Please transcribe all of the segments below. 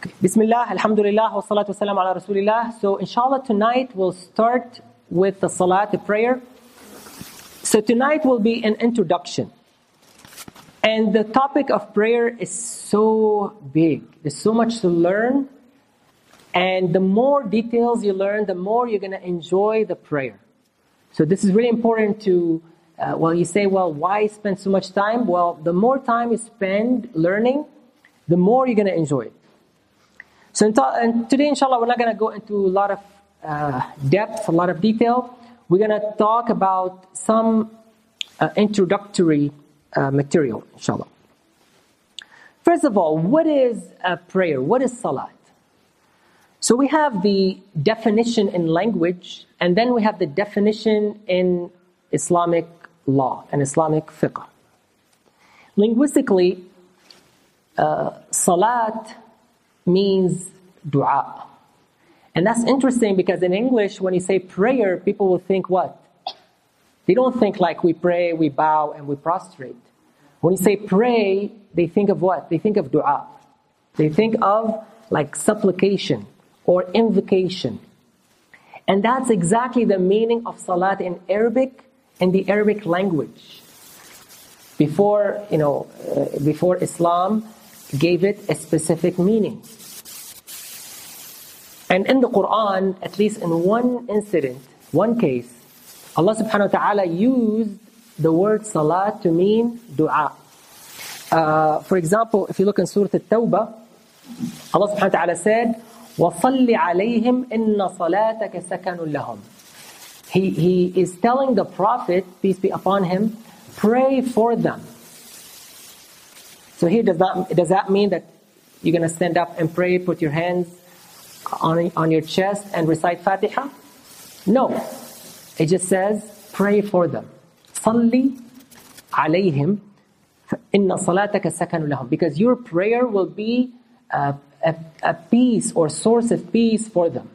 Bismillah, alhamdulillah, wa salatu wa salam ala rasulillah. So inshallah tonight we'll start with the salat, the prayer. So tonight will be an introduction. And the topic of prayer is so big. There's so much to learn. And the more details you learn, the more you're going to enjoy the prayer. So this is really important to, you say, why spend so much time? Well, the more time you spend learning, the more you're going to enjoy it. So today, inshallah, we're not going to go into a lot of depth, a lot of detail. We're going to talk about some introductory material, inshallah. First of all, what is a prayer? What is salat? So we have the definition in language, and then we have the definition in Islamic law and Islamic fiqh. Linguistically, salat means dua. And that's interesting because in English, when you say prayer, people will think what? They don't think like we pray, we bow, and we prostrate. When you say pray, they think of what? They think of dua. They think of like supplication or invocation. And that's exactly the meaning of salat in Arabic, in the Arabic language. Before Islam gave it a specific meaning. And in the Quran, at least in one incident, one case, Allah subhanahu wa ta'ala used the word salat to mean dua. For example, if you look in Surah At-Tawbah, Allah subhanahu wa ta'ala said, وَصَلِّ عَلَيْهِمْ إِنَّ صَلَاتَكَ سَكَنٌ لَهُمْ. He is telling the Prophet, peace be upon him, pray for them. So here, does that mean that you're going to stand up and pray, put your hands on your chest and recite Fatiha? No. It just says, pray for them. صَلِّ عَلَيْهِمْ إِنَّ صَلَاتَكَ سَكَنُ لَهُمْ. Because your prayer will be a peace or source of peace for them.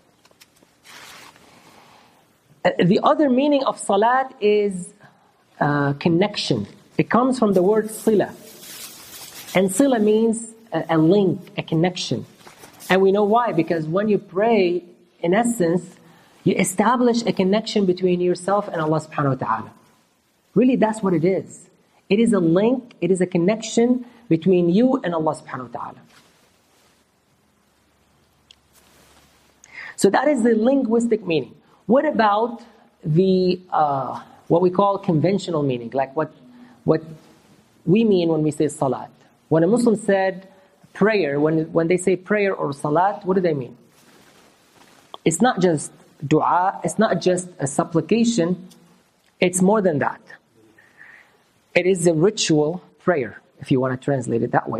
The other meaning of salat is connection. It comes from the word sila. And sila means a link, a connection. And we know why, because when you pray, in essence, you establish a connection between yourself and Allah subhanahu wa ta'ala. Really, that's what it is. It is a link, it is a connection between you and Allah subhanahu wa ta'ala. So that is the linguistic meaning. What about the what we call conventional meaning, like what we mean when we say salat? When a Muslim said prayer, when they say prayer or salat, what do they mean? It's not just dua, it's not just a supplication, it's more than that. It is a ritual prayer, if you want to translate it that way.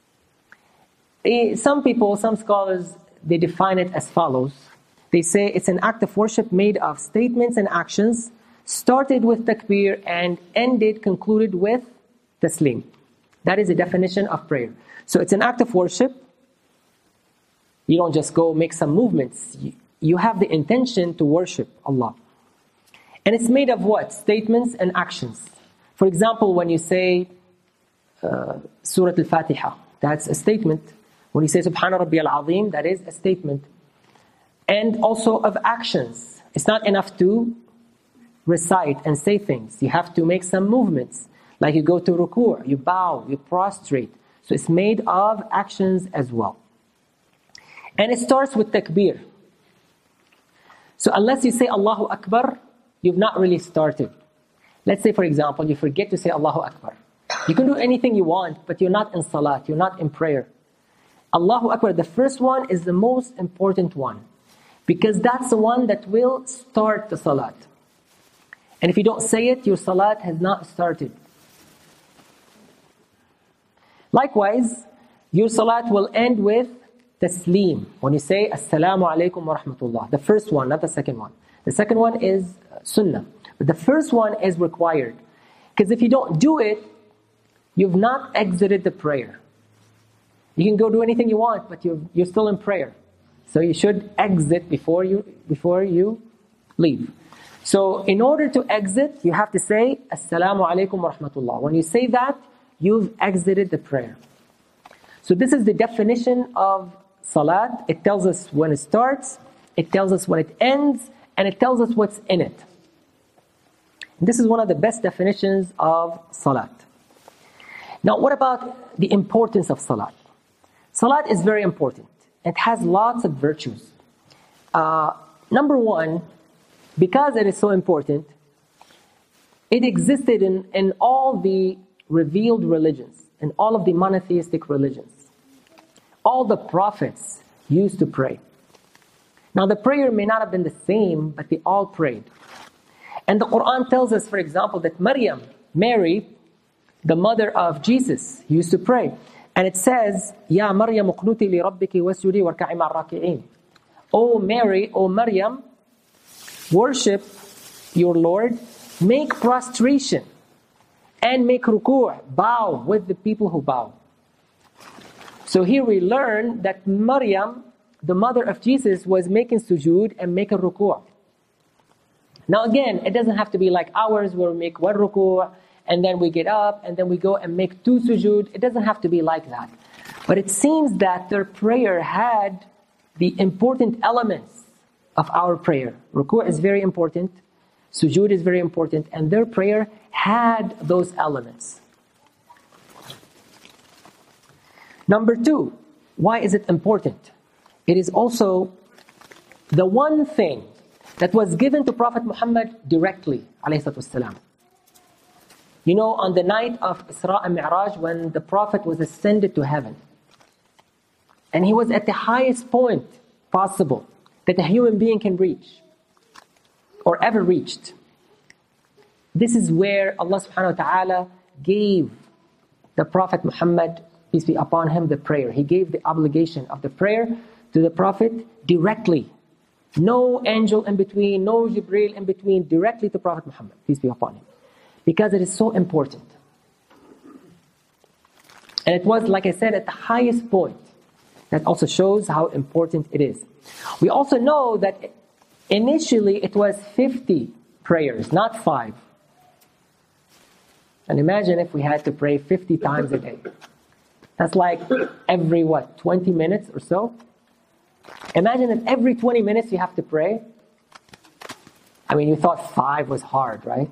Some scholars, they define it as follows. They say it's an act of worship made of statements and actions, started with takbir and concluded with taslim. That is the definition of prayer. So it's an act of worship. You don't just go make some movements. You have the intention to worship Allah. And it's made of what? Statements and actions. For example, when you say Surah Al-Fatiha, that's a statement. When you say Subhana Rabbiyal Azim, that is a statement. And also of actions. It's not enough to recite and say things. You have to make some movements. Like you go to ruku', you bow, you prostrate. So it's made of actions as well. And it starts with takbir. So unless you say Allahu Akbar, you've not really started. Let's say, for example, you forget to say Allahu Akbar. You can do anything you want, but you're not in salat, you're not in prayer. Allahu Akbar, the first one, is the most important one. Because that's the one that will start the salat. And if you don't say it, your salat has not started. Likewise, your salat will end with taslim. When you say Assalamu alaikum wa rahmatullah. The first one, not the second one. The second one is sunnah. But the first one is required. Because if you don't do it, you've not exited the prayer. You can go do anything you want, but you're still in prayer. So you should exit before you leave. So in order to exit, you have to say Assalamu alaikum wa rahmatullah. When you say that, you've exited the prayer. So this is the definition of salat. It tells us when it starts, it tells us when it ends, and it tells us what's in it. This is one of the best definitions of salat. Now, what about the importance of salat? Salat is very important. It has lots of virtues. Number one, because it is so important, it existed in all the revealed religions, in all of the monotheistic religions. All the prophets used to pray. Now, the prayer may not have been the same, but they all prayed. And the Quran tells us, for example, that Mary, the mother of Jesus, used to pray. And it says, Ya Maryam uqnuti li rabbiki wasjudi warka'i ma'a raki'in. O Mary, O Maryam, worship your Lord, make prostration, and make ruku', bow with the people who bow. So here we learn that Maryam, the mother of Jesus, was making sujood and making ruku'. Now again, it doesn't have to be like ours where we make one ruku' and then we get up and then we go and make 2 sujood. It doesn't have to be like that. But it seems that their prayer had the important elements of our prayer. Ruku' is very important, sujood is very important, and their prayer had those elements. Number 2, why is it important? It is also the one thing that was given to Prophet Muhammad directly, alayhi salatu wassalam. You know, on the night of Isra and Mi'raj, when the Prophet was ascended to heaven, and he was at the highest point possible that a human being can reach, or ever reached. This is where Allah subhanahu wa ta'ala gave the Prophet Muhammad, peace be upon him, the prayer. He gave the obligation of the prayer to the Prophet directly. No angel in between, no Jibreel in between, directly to Prophet Muhammad, peace be upon him. Because it is so important. And it was, like I said, at the highest point. That also shows how important it is. We also know that initially it was 50 prayers, not 5. And imagine if we had to pray 50 times a day. That's like every, 20 minutes or so? Imagine if every 20 minutes you have to pray. I mean, you thought 5 was hard, right?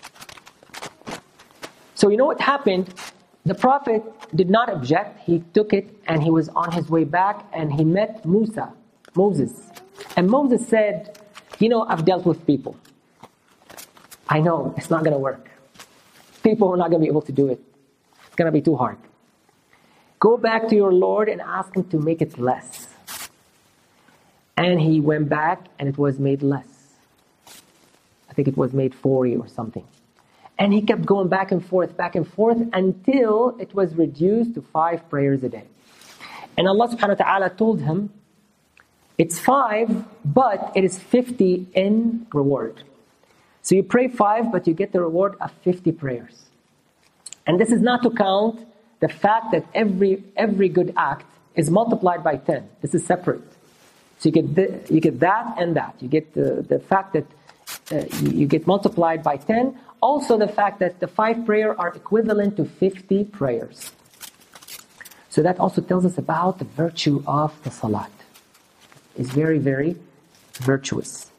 So you know what happened? The Prophet did not object. He took it and he was on his way back and he met Moses. And Moses said, you know, I've dealt with people. I know it's not going to work. People are not going to be able to do it. It's going to be too hard. Go back to your Lord and ask Him to make it less. And he went back and it was made less. I think it was made 40 or something. And he kept going back and forth until it was reduced to 5 prayers a day. And Allah subhanahu wa ta'ala told him, it's 5, but it is 50 in reward. So you pray 5, but you get the reward of 50 prayers. And this is not to count the fact that every good act is multiplied by 10. This is separate. So you get that and that. You get the fact that you get multiplied by 10. Also the fact that the 5 prayers are equivalent to 50 prayers. So that also tells us about the virtue of the salat. It's very, very virtuous.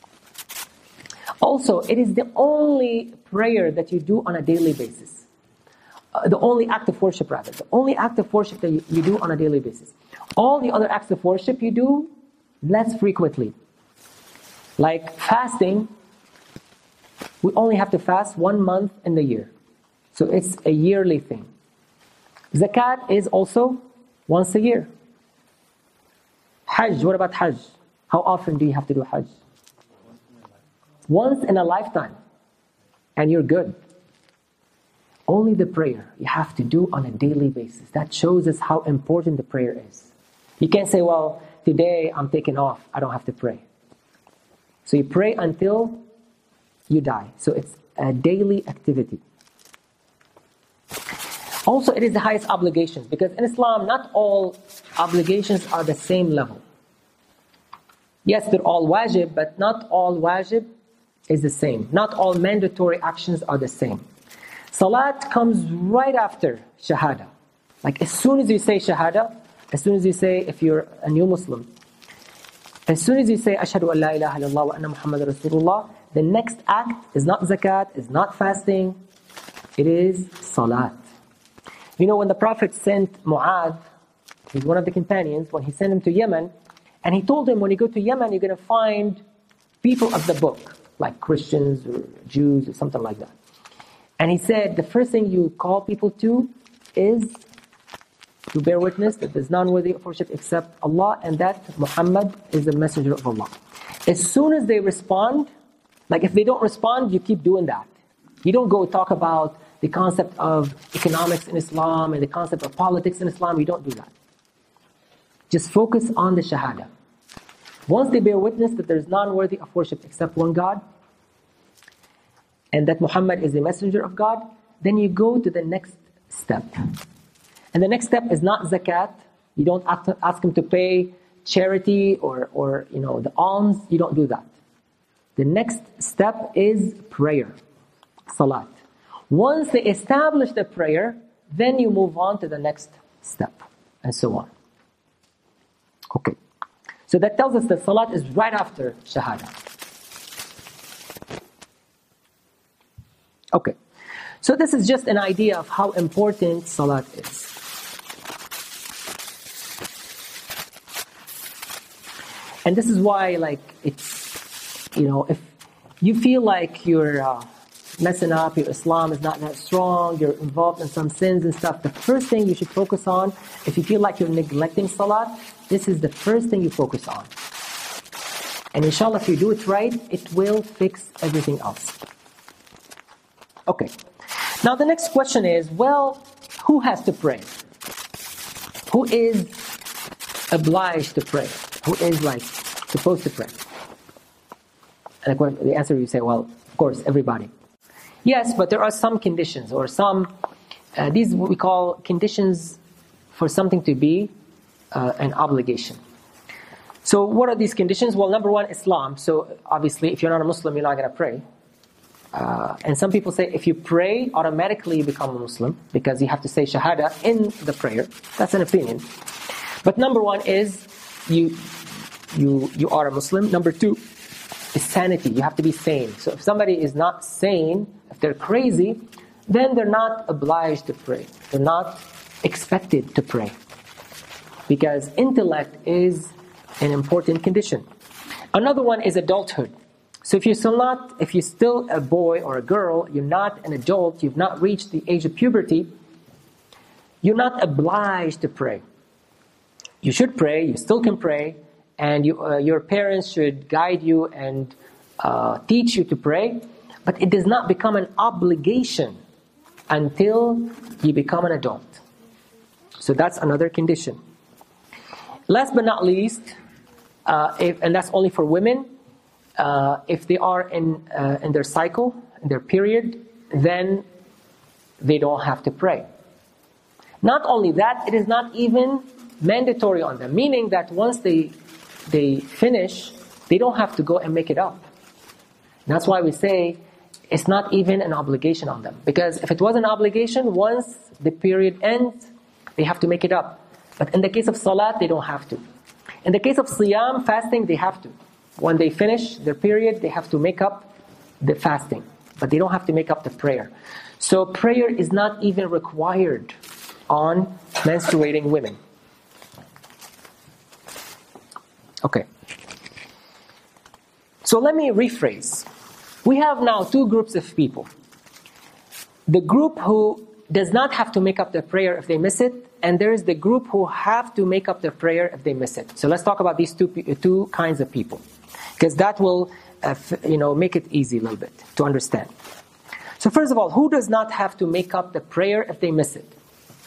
Also, it is the only prayer that you do on a daily basis. The only act of worship, rather. The only act of worship that you do on a daily basis. All the other acts of worship you do less frequently. Like fasting, we only have to fast 1 month in the year. So it's a yearly thing. Zakat is also once a year. Hajj, what about Hajj? How often do you have to do Hajj? Once in a lifetime. And you're good. Only the prayer you have to do on a daily basis. That shows us how important the prayer is. You can't say, well, today I'm taking off, I don't have to pray. So you pray until you die. So it's a daily activity. Also, it is the highest obligation, because in Islam, not all obligations are the same level. Yes, they're all wajib, but not all wajib is the same. Not all mandatory actions are the same. Salat comes right after Shahada. Like as soon as you say Shahada, As soon as you say, if you're a new Muslim, as soon as you say, Ashhadu an la ilaha illallah wa anna Muhammad Rasulullah, the next act is not zakat, is not fasting, it is salat. You know, when the Prophet sent Mu'adh, he's one of the companions, when he sent him to Yemen, and he told him, when you go to Yemen, you're going to find people of the book, like Christians or Jews or something like that. And he said, the first thing you call people to is to bear witness that there's none worthy of worship except Allah, and that Muhammad is the messenger of Allah. As soon as they respond, like if they don't respond, you keep doing that. You don't go talk about the concept of economics in Islam and the concept of politics in Islam. You don't do that. Just focus on the Shahada. Once they bear witness that there is none worthy of worship except one God, and that Muhammad is the messenger of God, then you go to the next step. And the next step is not zakat. You don't ask him to pay charity or the alms. You don't do that. The next step is prayer, salat. Once they establish the prayer, then you move on to the next step, and so on. Okay. So that tells us that salat is right after shahada. Okay. So this is just an idea of how important salat is. And this is why, it's, if you feel like you're messing up, your Islam is not that strong, you're involved in some sins and stuff, the first thing you should focus on, if you feel like you're neglecting salat, this is the first thing you focus on. And inshallah, if you do it right, it will fix everything else. Okay. Now the next question is, who has to pray? Who is obliged to pray? Who is supposed to pray? And the answer you say, of course, everybody. Yes, but there are some conditions or these we call conditions for something to be an obligation. So what are these conditions? Well, number one, Islam. So obviously, if you're not a Muslim, you're not going to pray. And some people say if you pray, automatically you become a Muslim because you have to say Shahada in the prayer. That's an opinion. But number one is you are a Muslim. Number two is sanity. You have to be sane. So if somebody is not sane, if they're crazy, then they're not obliged to pray. They're not expected to pray. Because intellect is an important condition. Another one is adulthood. So if you're still a boy or a girl, you're not an adult, you've not reached the age of puberty, you're not obliged to pray. You should pray, you still can pray, and your parents should guide you and teach you to pray, but it does not become an obligation until you become an adult. So that's another condition. Last but not least, and that's only for women, if they are in their cycle, in their period, then they don't have to pray. Not only that, it is not even mandatory on them, meaning that once they finish, they don't have to go and make it up. And that's why we say it's not even an obligation on them. Because if it was an obligation, once the period ends, they have to make it up. But in the case of salat, they don't have to. In the case of siyam, fasting, they have to. When they finish their period, they have to make up the fasting. But they don't have to make up the prayer. So prayer is not even required on menstruating women. Okay. So let me rephrase. We have now two groups of people. The group who does not have to make up their prayer if they miss it, and there is the group who have to make up their prayer if they miss it. So let's talk about these two kinds of people, because that will make it easy a little bit to understand. So first of all, who does not have to make up the prayer if they miss it?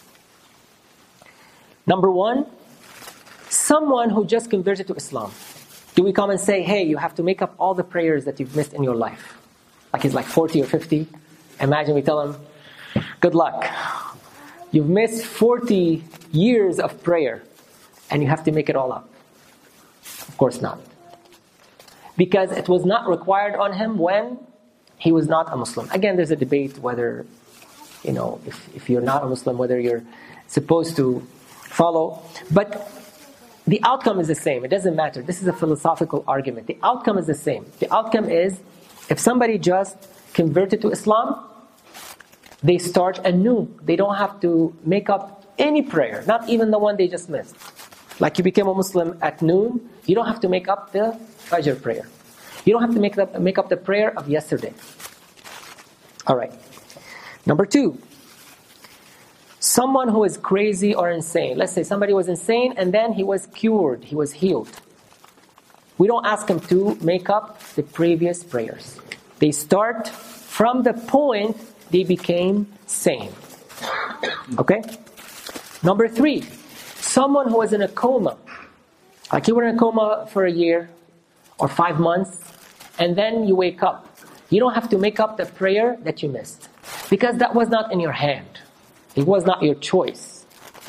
Number one, someone who just converted to Islam. Do we come and say, hey, you have to make up all the prayers that you've missed in your life? Like he's 40 or 50. Imagine we tell him, good luck. You've missed 40 years of prayer and you have to make it all up. Of course not. Because it was not required on him when he was not a Muslim. Again, there's a debate whether, if you're not a Muslim, whether you're supposed to Follow? But the outcome is the same. It doesn't matter. This is a philosophical argument. The outcome is the same. The outcome is, if somebody just converted to Islam, they start anew. They don't have to make up any prayer, not even the one they just missed. Like you became a Muslim at noon, you don't have to make up the Fajr prayer. You don't have to make up the prayer of yesterday. All right. Number 2, someone who is crazy or insane. Let's say somebody was insane and then he was cured, he was healed. We don't ask him to make up the previous prayers. They start from the point they became sane. Okay? Number 3, someone who was in a coma. Like you were in a coma for a year or 5 months, and then you wake up. You don't have to make up the prayer that you missed, because that was not in your hand. It was not your choice.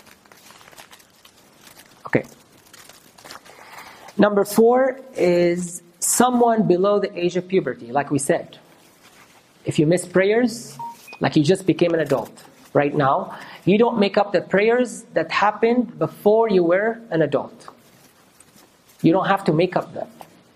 Okay. Number 4 is someone below the age of puberty, like we said. If you miss prayers, like you just became an adult right now, you don't make up the prayers that happened before you were an adult. You don't have to make up that.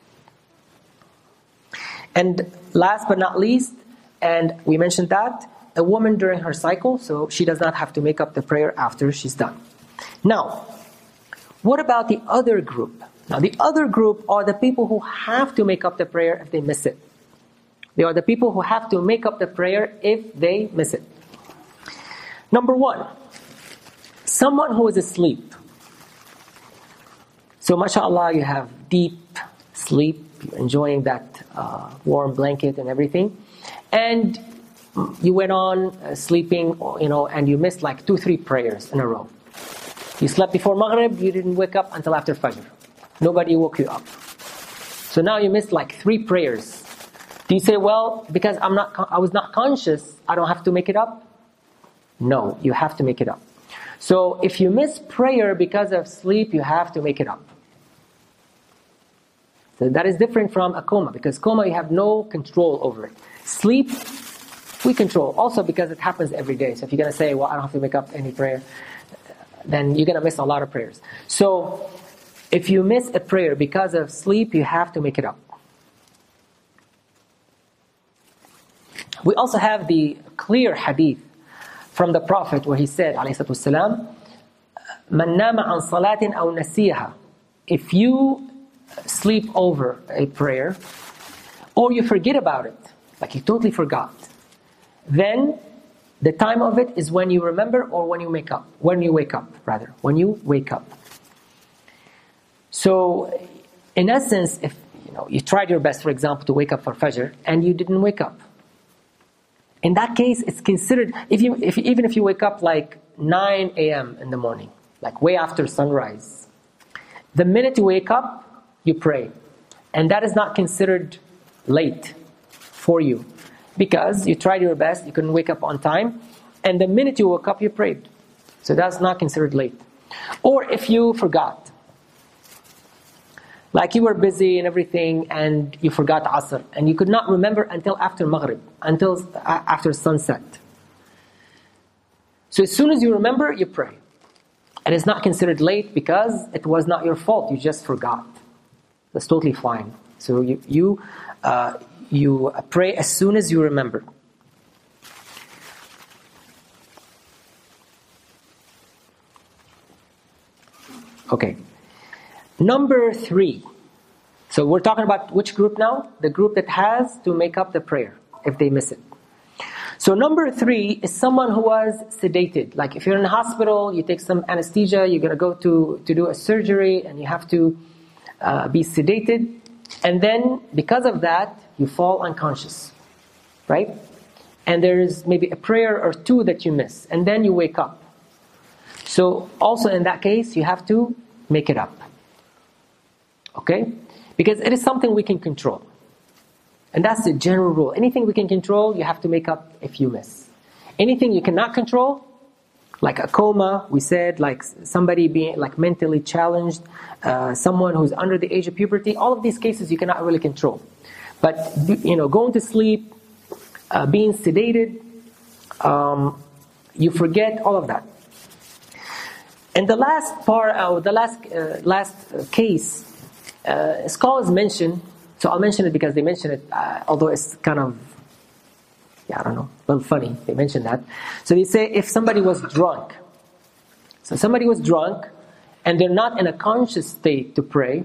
And last but not least, and we mentioned that, a woman during her cycle, so she does not have to make up the prayer after she's done. Now, what about the other group? Now, the other group are the people who have to make up the prayer if they miss it. They are the people who have to make up the prayer if they miss it. Number 1, someone who is asleep. So, mashallah, you have deep sleep, you're enjoying that warm blanket and everything, and you went on sleeping, and you missed like 2-3 prayers in a row. You slept before Maghrib, you didn't wake up until after Fajr. Nobody woke you up. So now you missed like 3 prayers. Do you say, well, because I was not conscious, I don't have to make it up? No, you have to make it up. So if you miss prayer because of sleep, you have to make it up. So that is different from a coma, because coma you have no control over it. Sleep, we control, also because it happens every day. So if you're going to say, well, I don't have to make up any prayer, then you're going to miss a lot of prayers. So if you miss a prayer because of sleep, you have to make it up. We also have the clear hadith from the Prophet where he said, alayhi salatu wassalam, "Man nama an salatin aw nasiha." If you sleep over a prayer, or you forget about it, like you totally forgot, then the time of it is when you remember or when you wake up. When you wake up. So, in essence, if you tried your best, for example, to wake up for Fajr and you didn't wake up, in that case, it's considered, even if you wake up like 9 a.m. in the morning, like way after sunrise, the minute you wake up, you pray. And that is not considered late for you, because you tried your best, you couldn't wake up on time, and the minute you woke up, you prayed. So that's not considered late. Or if you forgot, like you were busy and everything, and you forgot Asr, and you could not remember until after Maghrib, until after sunset. So as soon as you remember, you pray. And it's not considered late because it was not your fault, you just forgot. That's totally fine. So you pray as soon as you remember. Okay. Number 3. So we're talking about which group now? The group that has to make up the prayer if they miss it. So number 3 is someone who was sedated. Like if you're in a hospital, you take some anesthesia, you're going to go to do a surgery, and you have to be sedated. And then because of that, you fall unconscious. Right? And there's maybe a prayer or 2 that you miss. And then you wake up. So also in that case, you have to make it up. Okay? Because it is something we can control. And that's the general rule. Anything we can control, you have to make up if you miss. Anything you cannot control, like a coma, we said, like somebody being like mentally challenged, someone who's under the age of puberty, all of these cases you cannot really control. But, going to sleep, being sedated, you forget all of that. And the last part, last case, scholars mention. So I'll mention it because they mention it, although it's kind of, I don't know, a little funny. They mention that. So they say if somebody was drunk, and they're not in a conscious state to pray,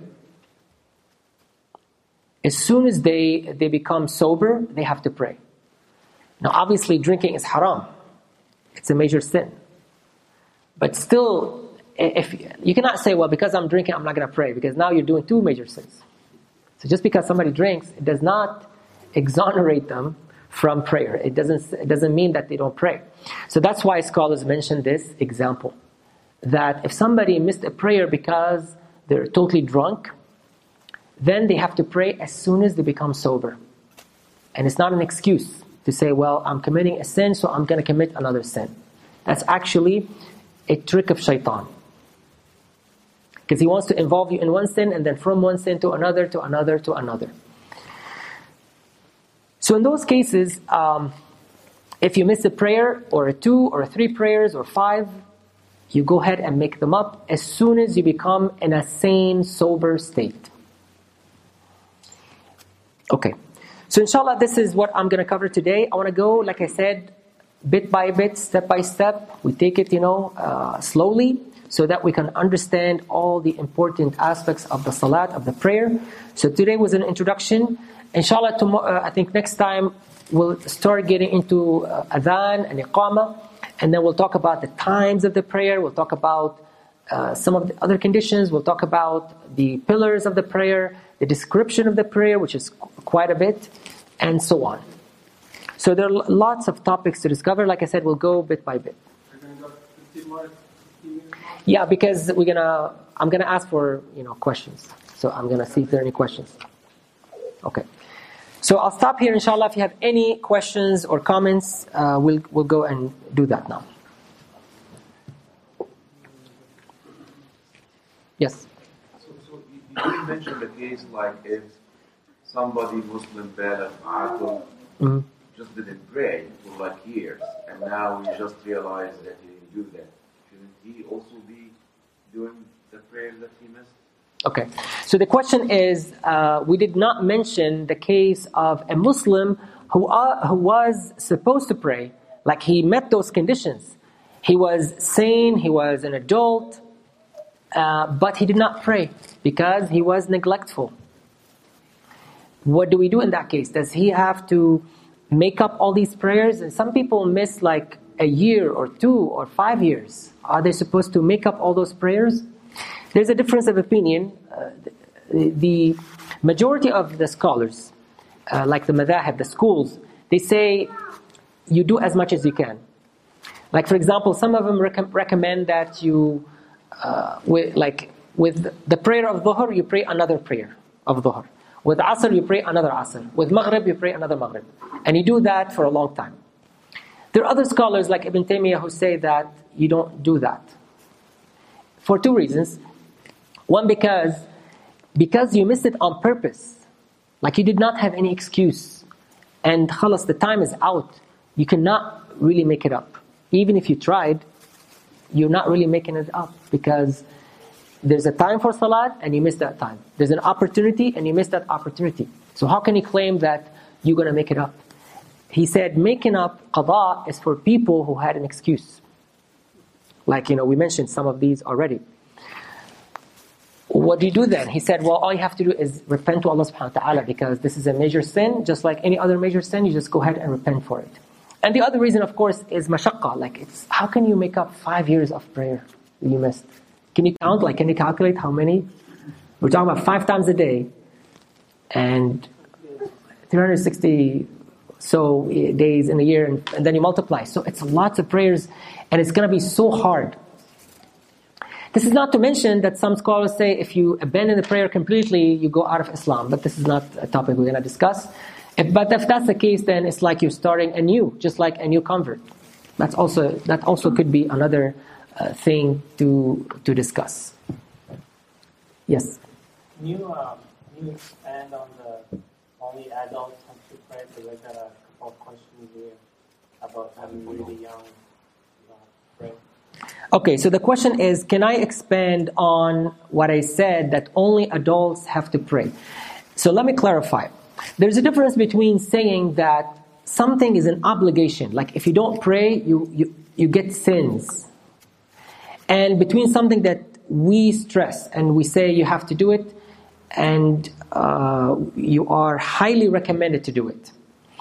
as soon as they become sober, they have to pray. Now, obviously, drinking is haram. It's a major sin. But still, if you cannot say, well, because I'm drinking, I'm not going to pray, because now you're doing two major sins. So just because somebody drinks, it does not exonerate them from prayer. It doesn't mean that they don't pray. So that's why scholars mention this example, that if somebody missed a prayer because they're totally drunk, then they have to pray as soon as they become sober. And it's not an excuse to say, well, I'm committing a sin, so I'm going to commit another sin. That's actually a trick of shaitan. Because he wants to involve you in one sin, and then from one sin to another, to another, to another. So in those cases, if you miss a prayer, or a 2 or 3 prayers, or 5, you go ahead and make them up as soon as you become in a sane, sober state. Okay. So inshallah, this is what I'm going to cover today. I want to go, like I said, bit by bit, step by step. We take it, slowly, so that we can understand all the important aspects of the salat, of the prayer. So today was an introduction. Inshallah, tomorrow, I think next time we'll start getting into adhan and iqamah, and then we'll talk about the times of the prayer. We'll talk about some of the other conditions. We'll talk about the pillars of the prayer, the description of the prayer, which is quite a bit, and so on. So there are lots of topics to discover. Like I said, we'll go bit by bit. Yeah, because I'm gonna ask for questions. So I'm gonna see if there are any questions. Okay. So I'll stop here, inshallah. If you have any questions or comments, we'll go and do that now. Yes. So you mentioned the case like if somebody Muslim bad at just didn't pray for like years, and now he just realized that he didn't do that. Shouldn't he also be doing the prayer that he missed? Okay. So the question is, we did not mention the case of a Muslim who was supposed to pray, like he met those conditions. He was sane, he was an adult, but he did not pray because he was neglectful. What do we do in that case? Does he have to make up all these prayers? And some people miss like a year or 2 or 5 years. Are they supposed to make up all those prayers? There's a difference of opinion. The majority of the scholars, like the madhahib, the schools, they say you do as much as you can. Like for example, some of them recommend that you, with the prayer of dhuhr, you pray another prayer of dhuhr. With asr, you pray another asr. With maghrib, you pray another maghrib. And you do that for a long time. There are other scholars like Ibn Taymiyyah who say that you don't do that. For 2 reasons. One, because you missed it on purpose. Like you did not have any excuse. And khalas, the time is out. You cannot really make it up. Even if you tried, you're not really making it up. Because there's a time for salat and you missed that time. There's an opportunity and you missed that opportunity. So how can you claim that you're going to make it up? He said making up qada is for people who had an excuse. Like, we mentioned some of these already. What do you do then? He said, well, all you have to do is repent to Allah subhanahu wa ta'ala, because this is a major sin. Just like any other major sin, you just go ahead and repent for it. And the other reason, of course, is mashaqqa. Like, how can you make up 5 years of prayer that you missed? Can you count? Like, can you calculate how many? We're talking about 5 times a day and 360 days in a year, and then you multiply. So it's lots of prayers, and it's going to be so hard. This is not to mention that some scholars say if you abandon the prayer completely, you go out of Islam. But this is not a topic we're going to discuss. But if that's the case, then it's like you're starting anew, just like a new convert. That also could be another thing to discuss. Yes? Can you expand on the only adults have to pray? Because I got a couple of questions here about having really young pray. Okay, so the question is, can I expand on what I said that only adults have to pray? So let me clarify. There's a difference between saying that something is an obligation, like if you don't pray, you get sins. And between something that we stress and we say you have to do it, and you are highly recommended to do it.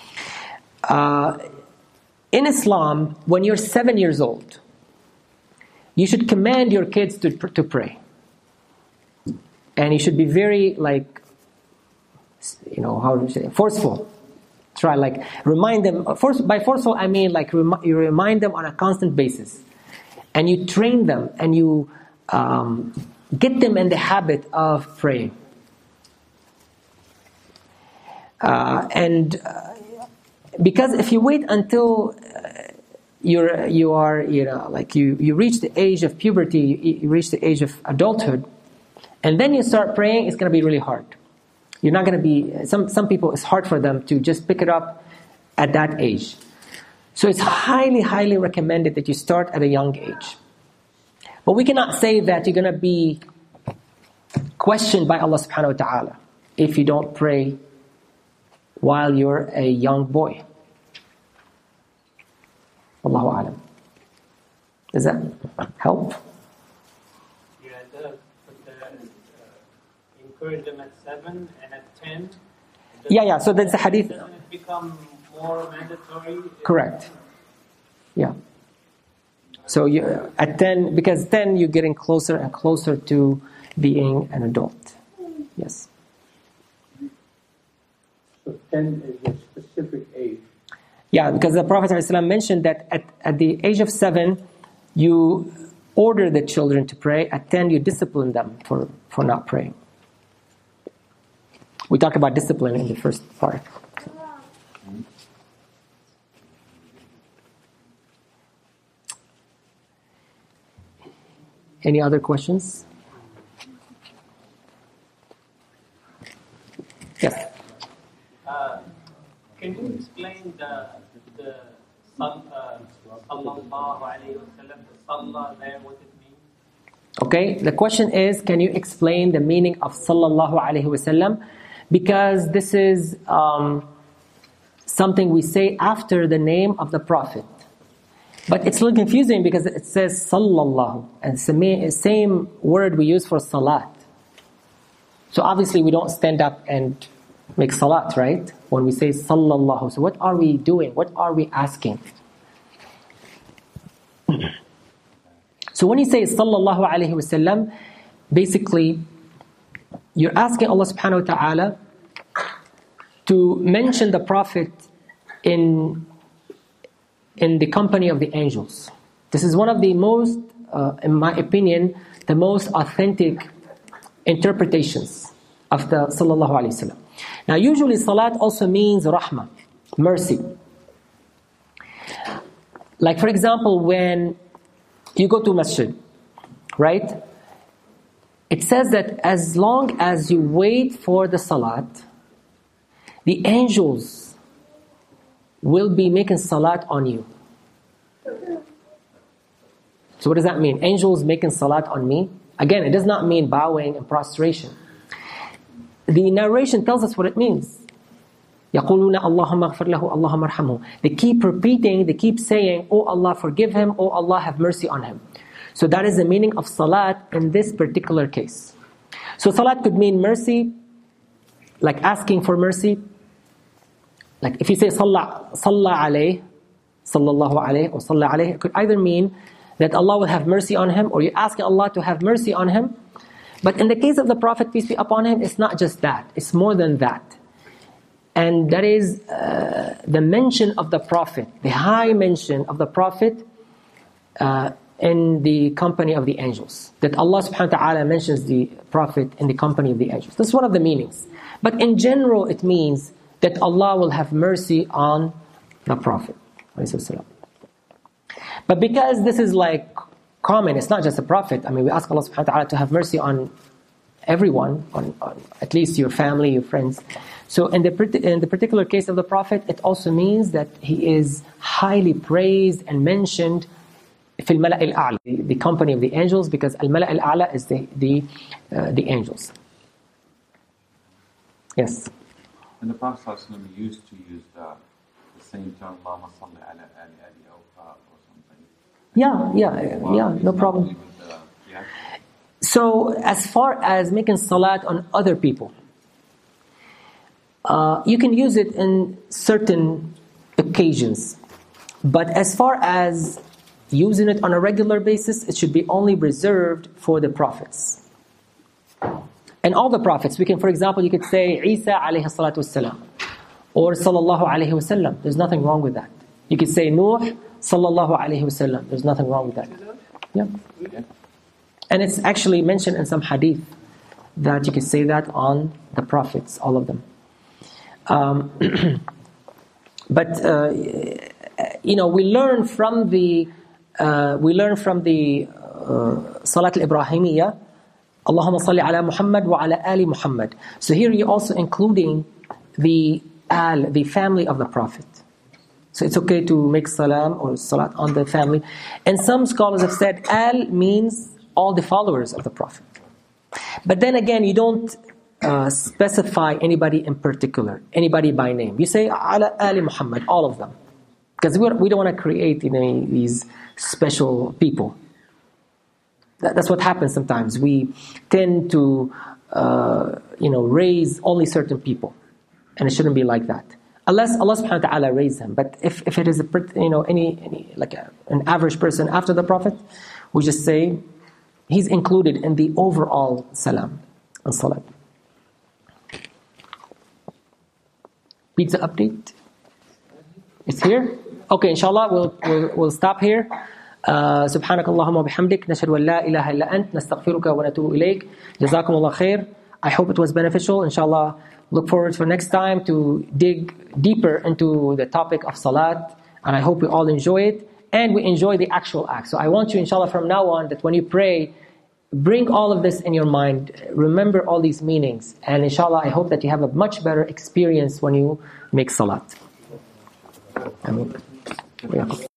In Islam, when you're 7 years old, you should command your kids to pray. And you should be very, how do you say, forceful. Try, remind them. By forceful, I mean, you remind them on a constant basis. And you train them, and you get them in the habit of praying. Because if you wait until you reach the age of puberty, you reach the age of adulthood, and then you start praying, it's going to be really hard. You're not going to be, some people, it's hard for them to just pick it up at that age. So it's highly, highly recommended that you start at a young age. But we cannot say that you're going to be questioned by Allah subhanahu wa ta'ala if you don't pray while you're a young boy. Allahu A'lam. Does that help? Yeah, it does. But encourage them at 7 and at 10. Yeah. So that's the hadith. Doesn't it become more mandatory? Correct. Yeah. So at 10, because 10 you're getting closer and closer to being an adult. Yes. So 10 is a specific age. Yeah, because the Prophet ﷺ mentioned that at the age of 7, you order the children to pray. At 10, you discipline them for not praying. We talked about discipline in the first part. Any other questions? Yes. Can you explain the sallallahu alayhi wa sallam, the sallah there, what it means? Okay, the question is, can you explain the meaning of sallallahu alayhi wa sallam? Because this is something we say after the name of the Prophet. But it's a little confusing because it says sallallahu, and it's the same word we use for salat. So obviously we don't stand up and make salat, right? When we say sallallahu. So what are we doing? What are we asking? So when you say sallallahu alayhi wa sallam, basically you're asking Allah subhanahu wa ta'ala to mention the Prophet in the company of the angels. This is one of the most, in my opinion, the most authentic interpretations of the sallallahu alayhi wa sallam. Now usually salat also means rahmah, mercy. Like for example, when you go to masjid, right? It says that as long as you wait for the salat, the angels will be making salat on you. So what does that mean? Angels making salat on me? Again, it does not mean bowing and prostration. The narration tells us what it means. يَقُولُونَ اللَّهُمَّ اغْفِرْ لَهُ اللَّهُمَّ ارْحَمْهُ. They keep repeating, they keep saying, "Oh Allah, forgive him, oh Allah, have mercy on him." So that is the meaning of salat in this particular case. So salat could mean mercy, like asking for mercy. Like if you say Salla alayh, sallallahu alayh, or Salla alayh, it could either mean that Allah will have mercy on him, or you're asking Allah to have mercy on him. But in the case of the Prophet, peace be upon him, it's not just that. It's more than that. And that is the mention of the Prophet, the high mention of the Prophet in the company of the angels. That Allah subhanahu wa ta'ala mentions the Prophet in the company of the angels. That's one of the meanings. But in general, it means that Allah will have mercy on the Prophet. But because this is like common, it's not just the Prophet. I mean, we ask Allah subhanahu wa ta'ala to have mercy on everyone, on at least your family, your friends. So in the particular case of the Prophet, it also means that he is highly praised and mentioned في الملأ الأعلى, the company of the angels, because الملأ الأعلى is the angels. Yes. And the Prophet ﷺ used to use the same term, Allahumma salli ala ali Ali or something. Yeah, no problem. So as far as making salat on other people, you can use it in certain occasions. But as far as using it on a regular basis, it should be only reserved for the prophets. And all the prophets, we can, for example, you could say Isa alayhi salatu wassalam, or sallallahu alayhi wasallam. There's nothing wrong with that. You could say Nuh sallallahu alayhi wasallam. There's nothing wrong with that. Yeah. And it's actually mentioned in some hadith that you could say that on the prophets, all of them. But we learn from the Salat al-Ibrahimiyya, Allahumma salli ala Muhammad wa ala ali Muhammad. So here you're also including the family of the Prophet. So it's okay to make salam or salat on the family. And some scholars have said al means all the followers of the Prophet. But then again, you don't specify anybody in particular, anybody by name. You say ala ali Muhammad, all of them. Because we don't want to create these special people. That's what happens sometimes. We tend to raise only certain people, and it shouldn't be like that. Unless Allah subhanahu wa ta'ala raised him. But if it is an average person after the Prophet, we just say he's included in the overall salam and salat. Pizza update? It's here? Okay, inshallah, we'll stop here. سبحانك اللهم وبحمدك نشهد أن لا إله إلا أنت نستغفرك ونتوب إليك جزاكم الله خير. I hope it was beneficial. Inshallah, look forward for next time to dig deeper into the topic of salat, and I hope we all enjoy it and we enjoy the actual act. So I want you, inshallah, from now on, that when you pray, bring all of this in your mind, remember all these meanings, and inshallah I hope that you have a much better experience when you make salat. Ameen.